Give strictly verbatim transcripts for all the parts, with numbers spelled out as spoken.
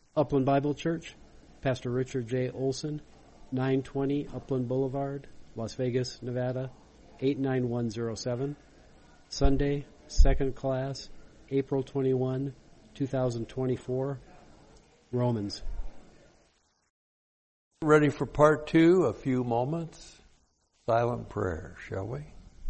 Upland Bible Church, Pastor Richard J. Olson, nine twenty Upland Boulevard, Las Vegas, Nevada, eight nine one zero seven. Sunday, second class, April twenty-first, twenty twenty-four. Romans. Ready for part two, a few moments. Silent prayer, shall we?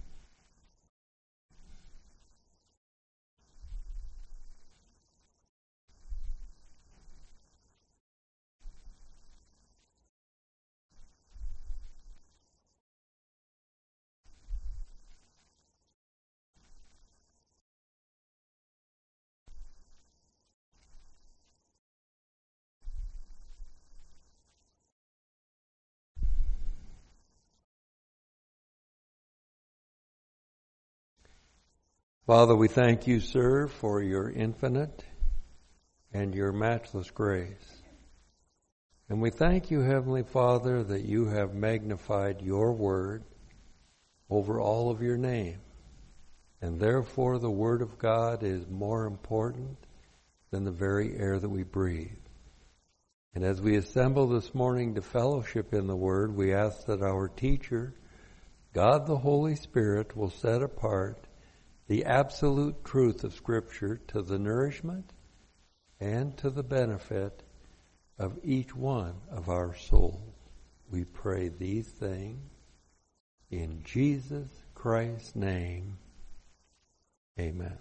Father, we thank you, sir, for your infinite and your matchless grace. And we thank you, Heavenly Father, that you have magnified your word over all of your name. And therefore the word of God is more important than the very air that we breathe. And as we assemble this morning to fellowship in the word, we ask that our teacher, God the Holy Spirit, will set apart the absolute truth of Scripture to the nourishment and to the benefit of each one of our souls. We pray these things in Jesus Christ's name. Amen.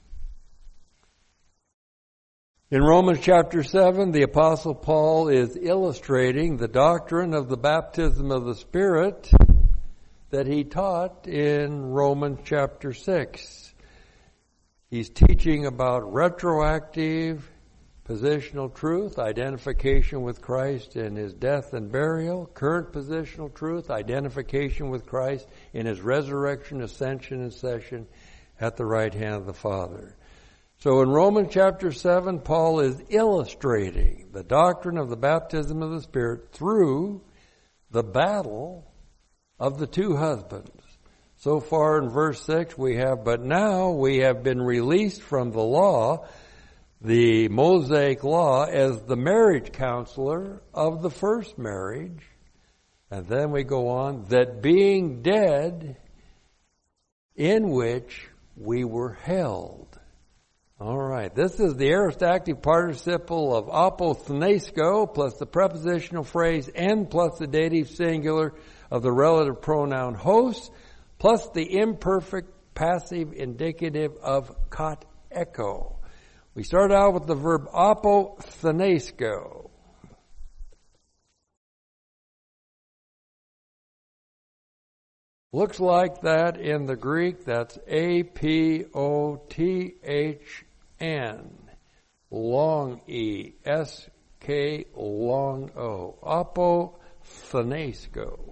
In Romans chapter seven, the Apostle Paul is illustrating the doctrine of the baptism of the Spirit that he taught in Romans chapter six. He's teaching about retroactive positional truth, identification with Christ in his death and burial, current positional truth, identification with Christ in his resurrection, ascension, and session at the right hand of the Father. So in Romans chapter seven, Paul is illustrating the doctrine of the baptism of the Spirit through the battle of the two husbands. So far in verse six we have, but now we have been released from the law, the Mosaic law, as the marriage counselor of the first marriage. And then we go on, that being dead, in which we were held. All right, this is the aorist active participle of apothenesko plus the prepositional phrase en plus the dative singular of the relative pronoun host, plus the imperfect passive indicative of kot echo. We start out with the verb apothenesko. Looks like that in the Greek. That's A P O T H N. Long E. S K long O. Apothenesko.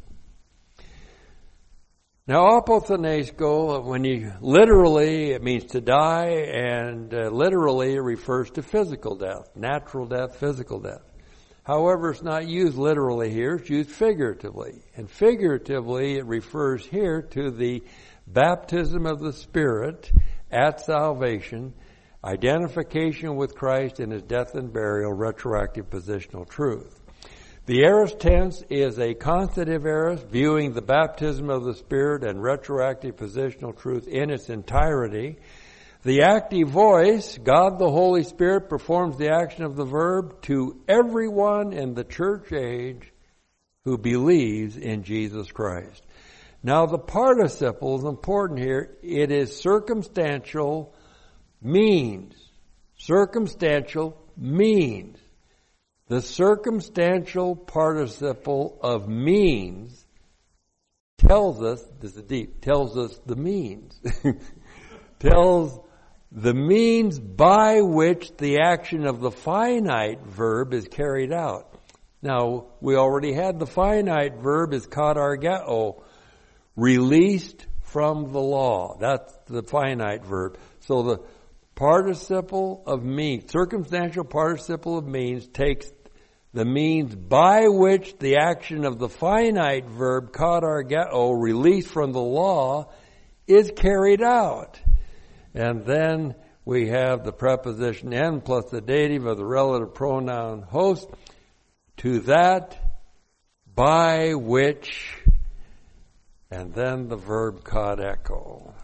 Now, apothenesko, when you literally, it means to die, and uh, literally it refers to physical death, natural death, physical death. However, it's not used literally here, it's used figuratively. And figuratively, it refers here to the baptism of the Spirit at salvation, identification with Christ in his death and burial, retroactive positional truth. The aorist tense is a constative aorist, viewing the baptism of the Spirit and retroactive positional truth in its entirety. The active voice, God the Holy Spirit, performs the action of the verb to everyone in the church age who believes in Jesus Christ. Now the participle is important here. It is circumstantial means. Circumstantial means. The circumstantial participle of means tells us, this is deep, tells us the means. tells the means by which the action of the finite verb is carried out. Now, we already had the finite verb is katargeo, released from the law. That's the finite verb. So the participle of means, circumstantial participle of means, takes the means by which the action of the finite verb katargeo, released from the law, is carried out. And then we have the preposition en plus the dative of the relative pronoun host, to that by which, and then the verb cod echo.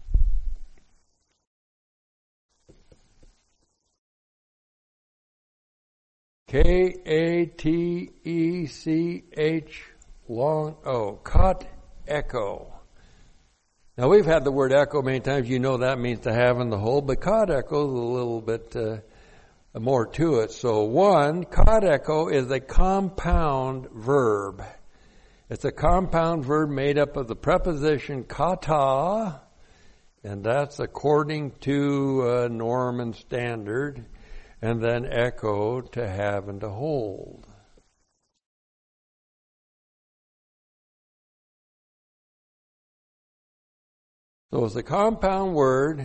K A T E C H long O, cot echo. Now we've had the word echo many times. You know that means to have in the whole, but cod echo is a little bit uh, more to it. So one, cod echo is a compound verb. It's a compound verb made up of the preposition kata, and that's according to uh, norm and standard, and then echo, to have and to hold. So it's a compound word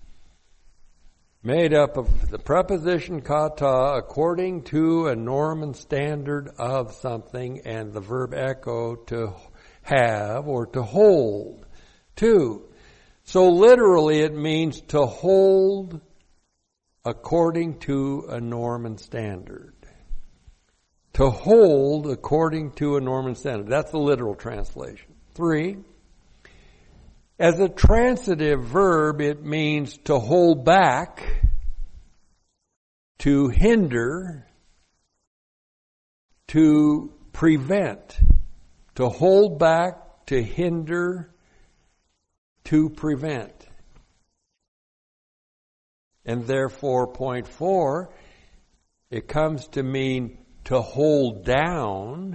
made up of the preposition kata according to a norm and standard of something, and the verb echo, to have or to hold. Two, so literally it means to hold according to a norm and standard. To hold according to a norm and standard. That's the literal translation. Three, as a transitive verb, it means to hold back, to hinder, to prevent. To hold back, to hinder, to prevent. And therefore, point four, it comes to mean to hold down,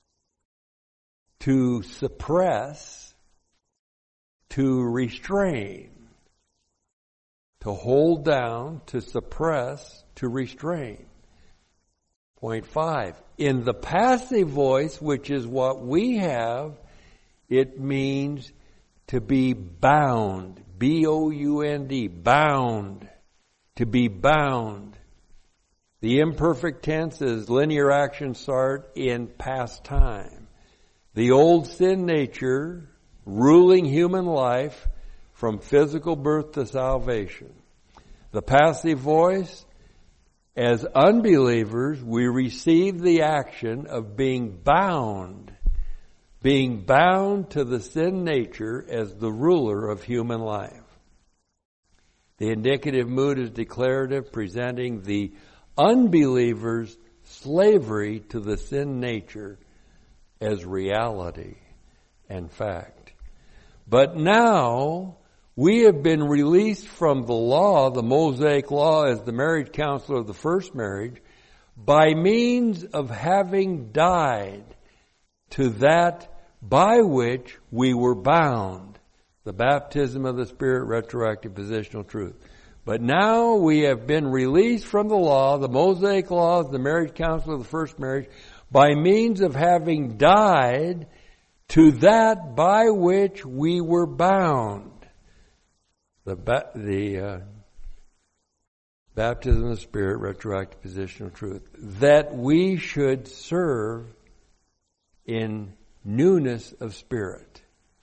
to suppress, to restrain. To hold down, to suppress, to restrain. Point five, in the passive voice, which is what we have, it means to be bound. B O U N D, bound. To be bound. The imperfect tense is linear action start in past time. The old sin nature ruling human life from physical birth to salvation. The passive voice, as unbelievers, we receive the action of being bound, being bound to the sin nature as the ruler of human life. The indicative mood is declarative, presenting the unbeliever's slavery to the sin nature as reality and fact. But now we have been released from the law, the Mosaic law, as the marriage counselor of the first marriage, by means of having died to that by which we were bound. The baptism of the Spirit, retroactive positional truth. But now we have been released from the law, the Mosaic law, the marriage counsel of the first marriage, by means of having died to that by which we were bound. The, ba- the uh, baptism of the Spirit, retroactive positional truth. That we should serve in newness of spirit.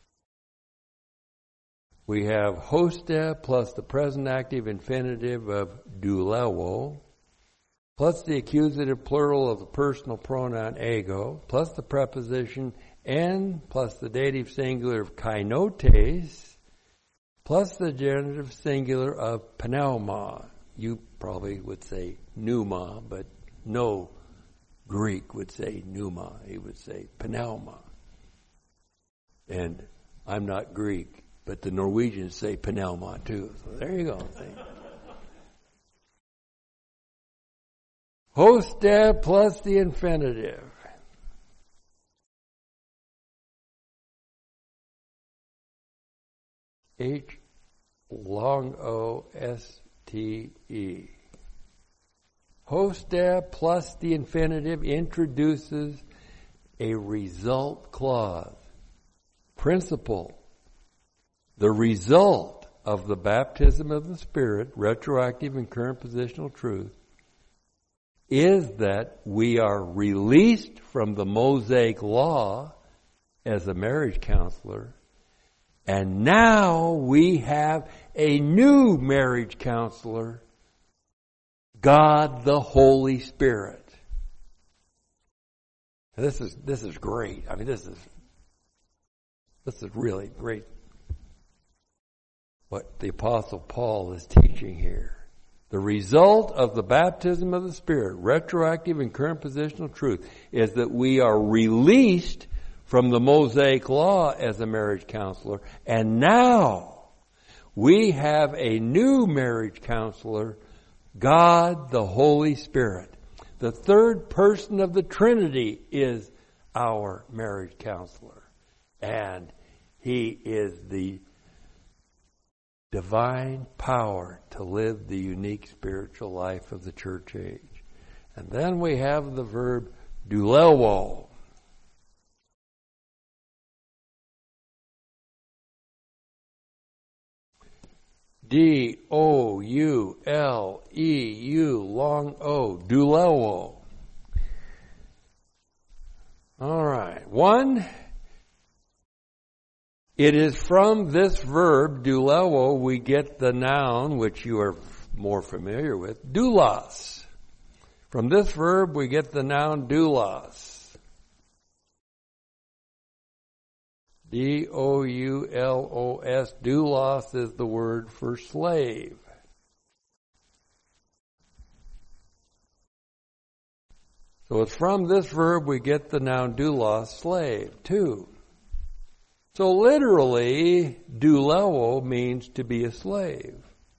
We have hoste plus the present active infinitive of doulewo, plus the accusative plural of the personal pronoun ego, plus the preposition en, plus the dative singular of kainotes, plus the genitive singular of pneuma. You probably would say pneuma, but no Greek would say pneuma. He would say pneuma. And I'm not Greek, but the Norwegians say pneuma too. So there you go. Hoste plus the infinitive. H long O S T E. Hoste plus the infinitive introduces a result clause. Principle. The result of the baptism of the Spirit, retroactive and current positional truth, is that we are released from the Mosaic law as a marriage counselor, and now we have a new marriage counselor, God the Holy Spirit. And this is this is great. I mean, this is this is really great what the Apostle Paul is teaching here. The result of the baptism of the Spirit, retroactive and current positional truth, is that we are released from the Mosaic law as a marriage counselor, and now we have a new marriage counselor, God the Holy Spirit. The third person of the Trinity is our marriage counselor, and He is the divine power to live the unique spiritual life of the church age. And then we have the verb douleuo. D O U L E U, long O, douleuo. All right. One, it is from this verb, douleuo, we get the noun, which you are more familiar with, doulos. From this verb, we get the noun doulos. D O U L O S, doulos is the word for slave. So it's from this verb we get the noun doulos, slave, too. So literally, douleuo means to be a slave.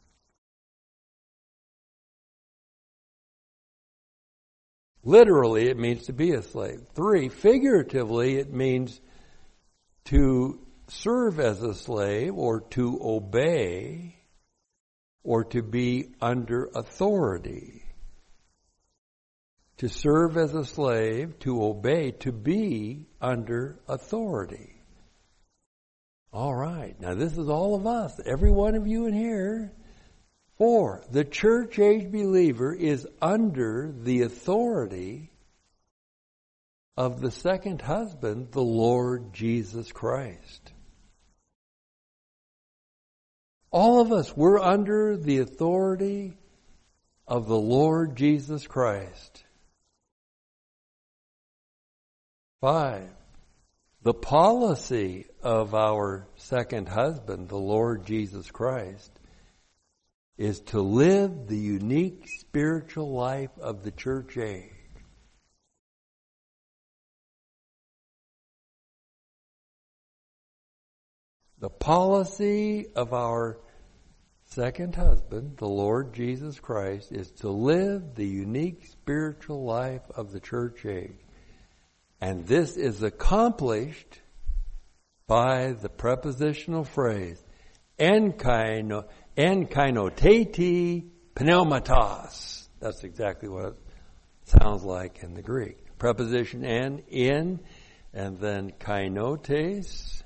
Literally, it means to be a slave. Three, figuratively, it means to serve as a slave or to obey or to be under authority. To serve as a slave, to obey, to be under authority. All right. Now this is all of us, every one of you in here. Four, the church age believer is under the authority of the second husband, the Lord Jesus Christ. All of us, we're under the authority of the Lord Jesus Christ. Five, the policy of our second husband, the Lord Jesus Christ, is to live the unique spiritual life of the church age. The policy of our second husband, the Lord Jesus Christ, is to live the unique spiritual life of the church age. And this is accomplished by the prepositional phrase, enkaino, enkainoteti pneumatos. That's exactly what it sounds like in the Greek. Preposition en, in, and then kainotes.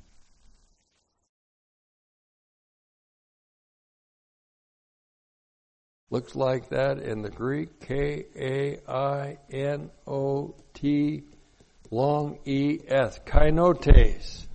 Looks like that in the Greek, K A I N O T, long E S, kainotes.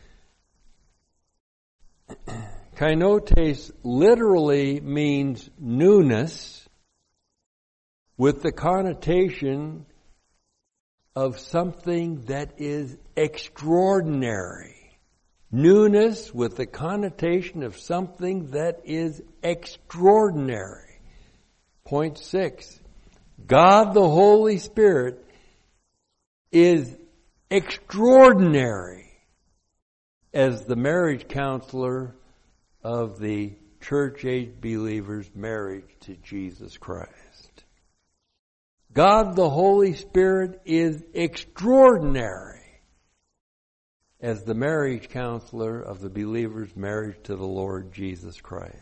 Kainotes literally means newness with the connotation of something that is extraordinary. Newness with the connotation of something that is extraordinary. Point six, God the Holy Spirit is extraordinary as the marriage counselor of the church age believer's marriage to Jesus Christ. God the Holy Spirit is extraordinary as the marriage counselor of the believer's marriage to the Lord Jesus Christ.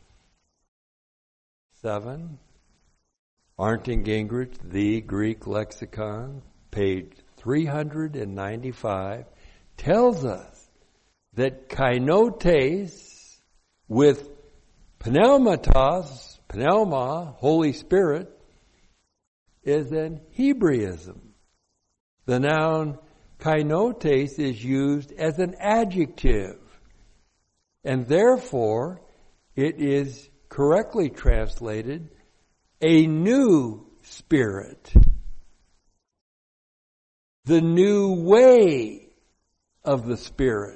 Seven, Arndt Gingrich, The Greek Lexicon, page three hundred ninety-five, tells us that kainotes with pneumatos, pneuma, Holy Spirit, is an Hebraism. The noun kainotes is used as an adjective, and therefore it is correctly translated a new spirit. The new way of the Spirit.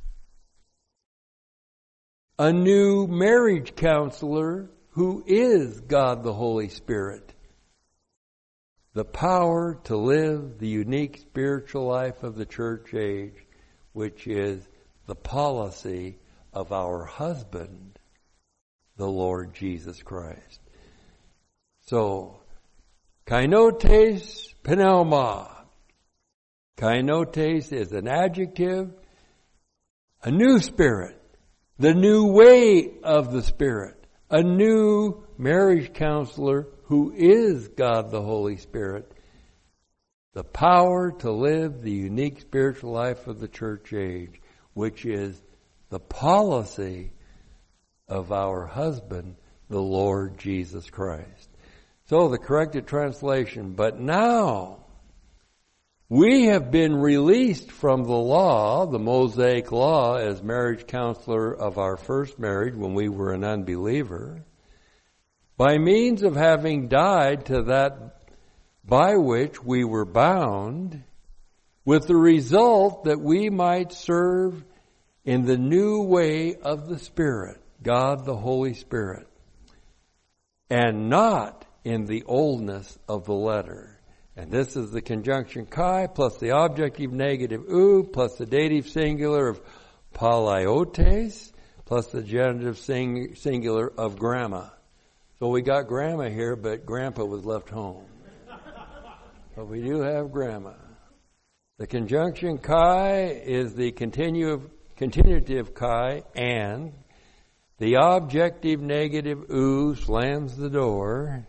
A new marriage counselor who is God the Holy Spirit. The power to live the unique spiritual life of the church age, which is the policy of our husband, the Lord Jesus Christ. So, kainotes pneuma. Kainotes is an adjective, a new spirit, the new way of the Spirit, a new marriage counselor who is God the Holy Spirit, the power to live the unique spiritual life of the church age, which is the policy of our husband, the Lord Jesus Christ. So the corrected translation, but now we have been released from the law, the Mosaic law, as marriage counselor of our first marriage when we were an unbeliever, by means of having died to that by which we were bound, with the result that we might serve in the new way of the Spirit, God the Holy Spirit, and not in the oldness of the letter. And this is the conjunction kai plus the objective negative u plus the dative singular of palaiotes plus the genitive sing, singular of grandma. So we got grandma here, but grandpa was left home. But we do have grandma. The conjunction kai is the continu- continuative kai, and the objective negative u slams the door.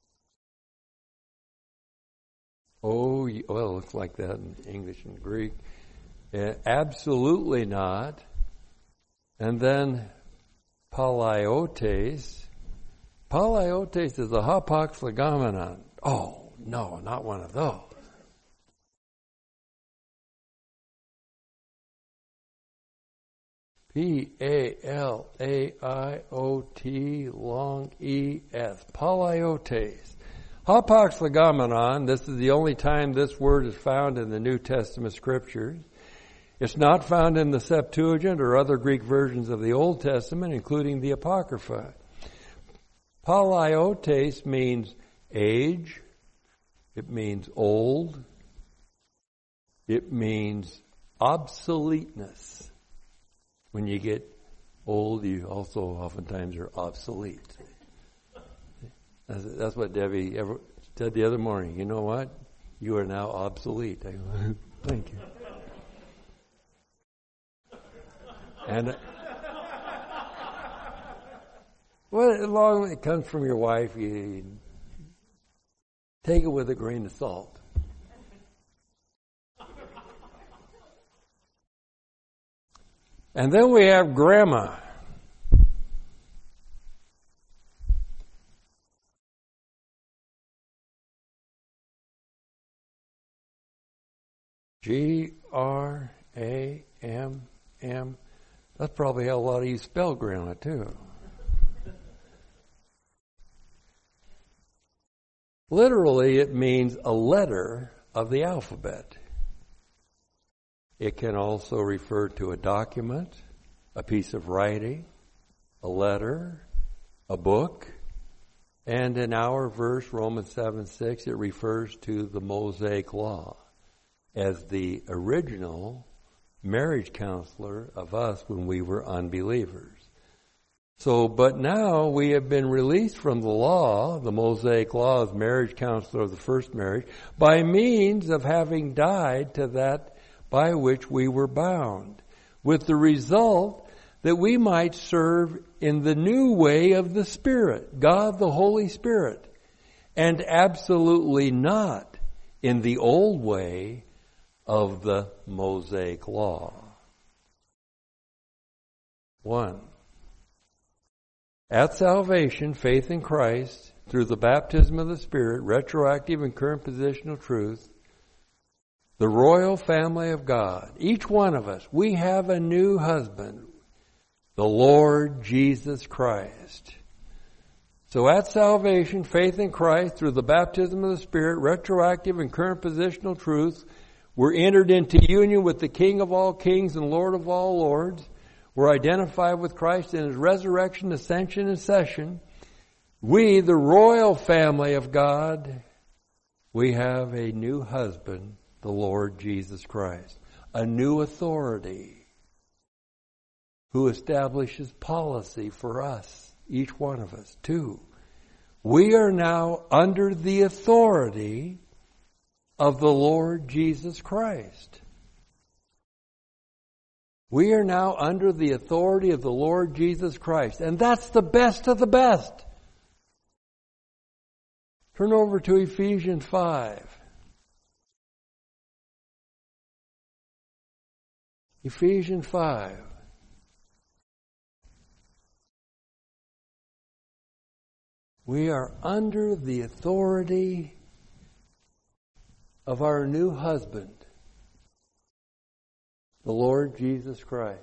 Oh, well, it looks like that in English and Greek. Uh, absolutely not. And then palaiotes. Palaiotes is a hapax legomenon. Oh, no, not one of those. P A L A I O T long E S. Palaiotes. Hapax legomenon, this is the only time this word is found in the New Testament scriptures. It's not found in the Septuagint or other Greek versions of the Old Testament, including the Apocrypha. Palaiotes means age. It means old. It means obsoleteness. When you get old, you also oftentimes are obsolete. That's, that's what Debbie ever said the other morning. You know what? You are now obsolete. I go, thank you. And well, as long as it comes from your wife, you take it with a grain of salt. And then we have grandma. G R A M M. That's probably how a lot of you spell grandma, too. Literally, it means a letter of the alphabet. It can also refer to a document, a piece of writing, a letter, a book, and in our verse, Romans seven six, it refers to the Mosaic law as the original marriage counselor of us when we were unbelievers. So, but now we have been released from the law, the Mosaic law as marriage counselor of the first marriage, by means of having died to that by which we were bound, with the result that we might serve in the new way of the Spirit, God the Holy Spirit, and absolutely not in the old way of the Mosaic law. One, at salvation, faith in Christ, through the baptism of the Spirit, retroactive and current positional truth, the royal family of God, each one of us, we have a new husband. the Lord Jesus Christ. So at salvation, faith in Christ through the baptism of the Spirit, retroactive and current positional truth, we're entered into union with the King of all kings and Lord of all lords. We're identified with Christ in His resurrection, ascension, and session. We, the royal family of God, we have a new husband, the Lord Jesus Christ. A new authority who establishes policy for us, each one of us, too. We are now under the authority of the Lord Jesus Christ. We are now under the authority of the Lord Jesus Christ. And that's the best of the best. Turn over to Ephesians five. Ephesians five. We are under the authority of our new husband, the Lord Jesus Christ.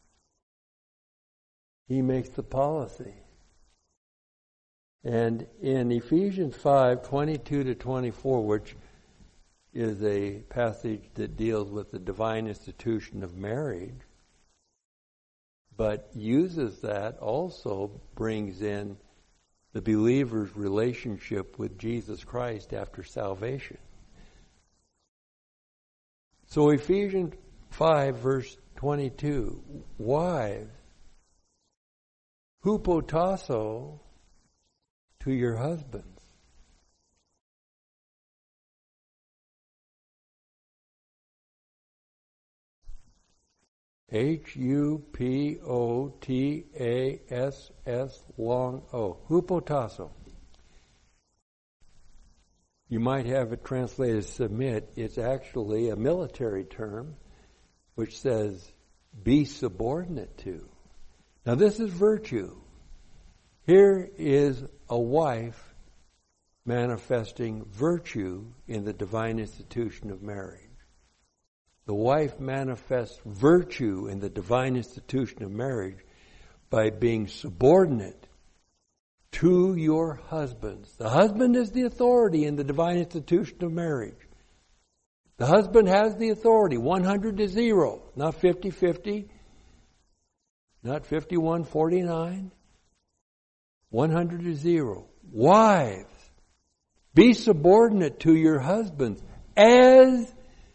He makes the policy. And in Ephesians five, twenty-two to twenty-four, which is a passage that deals with the divine institution of marriage, but uses that, also brings in the believer's relationship with Jesus Christ after salvation. So Ephesians five, verse twenty-two, wives, hupotasso to your husbands. H U P O T A S S long O. Hupotasso. You might have it translated submit. It's actually a military term which says be subordinate to. Now this is virtue. Here is a wife manifesting virtue in the divine institution of marriage. The wife manifests virtue in the divine institution of marriage by being subordinate to your husbands. The husband is the authority in the divine institution of marriage. The husband has the authority, one hundred to zero, not fifty-fifty, not fifty-one forty-nine, one hundred to zero. Wives, be subordinate to your husbands as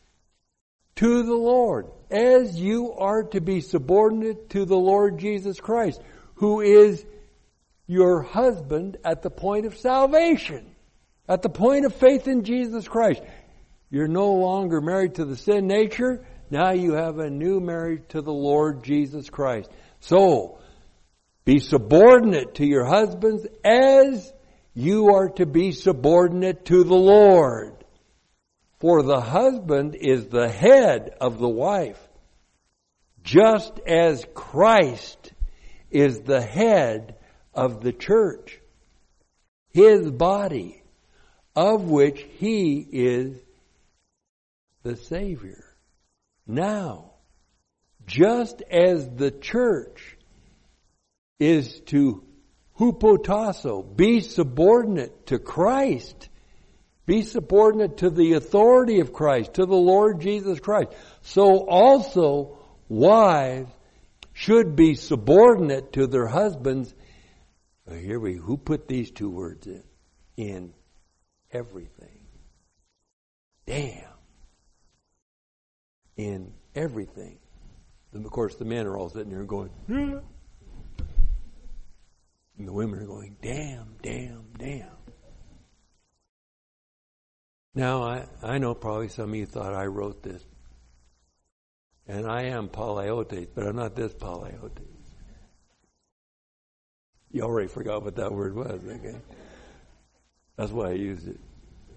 to the Lord, as you are to be subordinate to the Lord Jesus Christ, who is your husband at the point of salvation, at the point of faith in Jesus Christ. You're no longer married to the sin nature. Now you have a new marriage to the Lord Jesus Christ. So, be subordinate to your husbands as you are to be subordinate to the Lord. For the husband is the head of the wife, just as Christ is the head of the church, His body, of which He is the Savior. Now, just as the church is to hupotasso, be subordinate to Christ, be subordinate to the authority of Christ, to the Lord Jesus Christ, so also wives should be subordinate to their husbands. Here we, who put these two words in? In everything. Damn. In everything. And of course, the men are all sitting there going, yeah. And the women are going, damn, damn, damn. Now, I, I know probably some of you thought I wrote this. And I am Palaiutes, but I'm not this Palaiutes. You already forgot what that word was, okay? That's why I used it.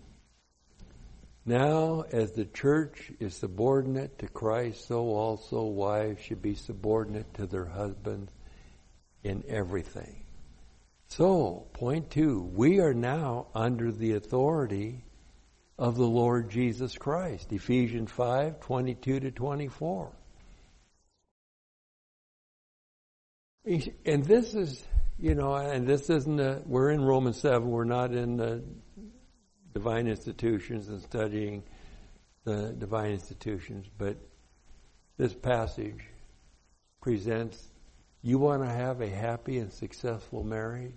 Now, as the church is subordinate to Christ, so also wives should be subordinate to their husbands in everything. So, point two, we are now under the authority of the Lord Jesus Christ. Ephesians five, twenty-two to twenty-four. And this is, you know, and this isn't, a, we're in Romans seven, we're not in the divine institutions and studying the divine institutions, but this passage presents, you want to have a happy and successful marriage?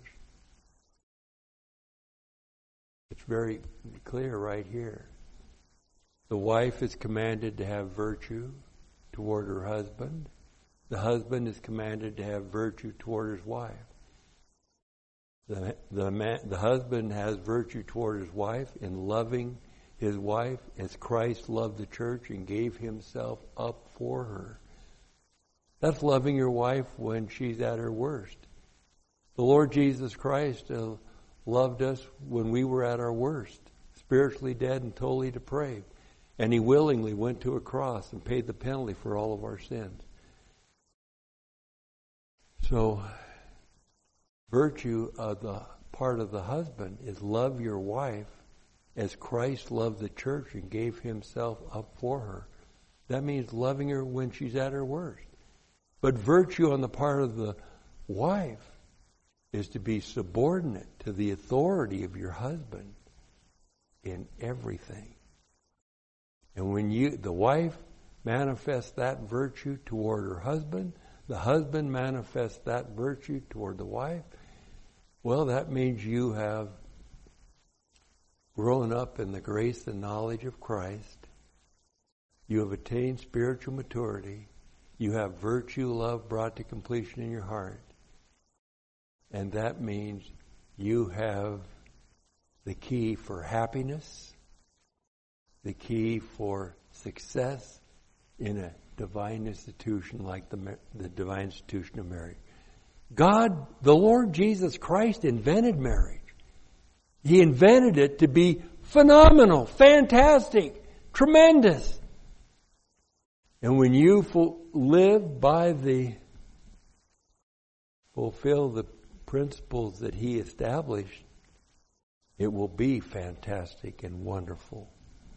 It's very clear right here. The wife is commanded to have virtue toward her husband. The husband is commanded to have virtue toward his wife. The, the, man, the husband has virtue toward his wife in loving his wife as Christ loved the church and gave himself up for her. That's loving your wife when she's at her worst. The Lord Jesus Christ uh, loved us when we were at our worst, spiritually dead and totally depraved. And he willingly went to a cross and paid the penalty for all of our sins. So, virtue of the part of the husband is love your wife as Christ loved the church and gave himself up for her. That means loving her when she's at her worst. But virtue on the part of the wife is to be subordinate to the authority of your husband in everything. And when you, the wife manifests that virtue toward her husband, the husband manifests that virtue toward the wife, well, that means you have grown up in the grace and knowledge of Christ. You have attained spiritual maturity. You have virtue, love brought to completion in your heart. And that means you have the key for happiness, the key for success in a divine institution like the, the divine institution of marriage. God, the Lord Jesus Christ, invented marriage. He invented it to be phenomenal, fantastic, tremendous. And when you ful- live by the, fulfill the principles that He established, it will be fantastic and wonderful.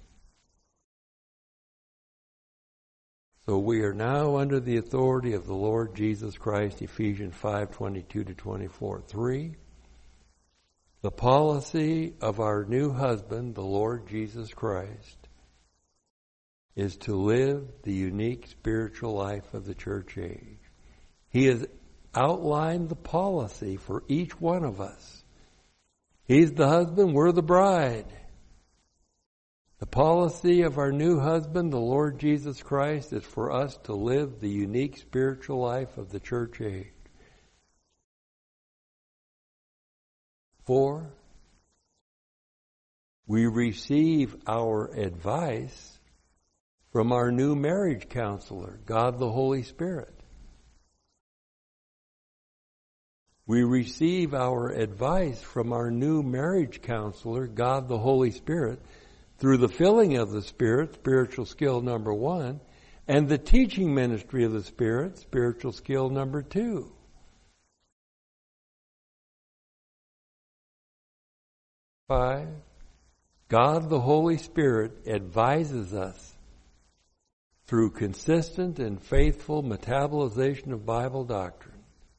So we are now under the authority of the Lord Jesus Christ, Ephesians five, twenty-two to twenty-four. Three, the policy of our new husband, the Lord Jesus Christ, is to live the unique spiritual life of the church age. He has outlined the policy for each one of us. He's the husband, we're the bride. The policy of our new husband, the Lord Jesus Christ, is for us to live the unique spiritual life of the church age. Four, we receive our advice from our new marriage counselor, God the Holy Spirit. We receive our advice from our new marriage counselor, God the Holy Spirit, through the filling of the Spirit, spiritual skill number one, and the teaching ministry of the Spirit, spiritual skill number two. Five, God the Holy Spirit advises us through consistent and faithful metabolization of Bible doctrine,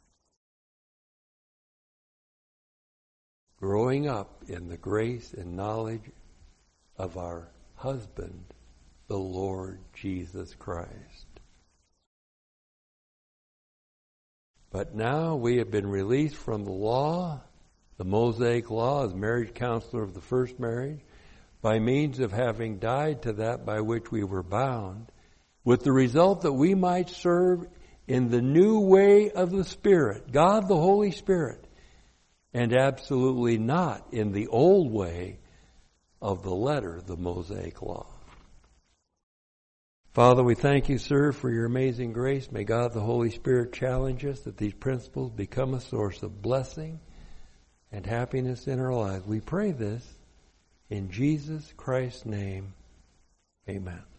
growing up in the grace and knowledge of our husband, the Lord Jesus Christ. But now we have been released from the law, the Mosaic law as marriage counselor of the first marriage, by means of having died to that by which we were bound, with the result that we might serve in the new way of the Spirit, God the Holy Spirit, and absolutely not in the old way of the letter, the Mosaic law. Father, we thank you, sir, for your amazing grace. May God the Holy Spirit challenge us that these principles become a source of blessing and happiness in our lives. We pray this in Jesus Christ's name. Amen.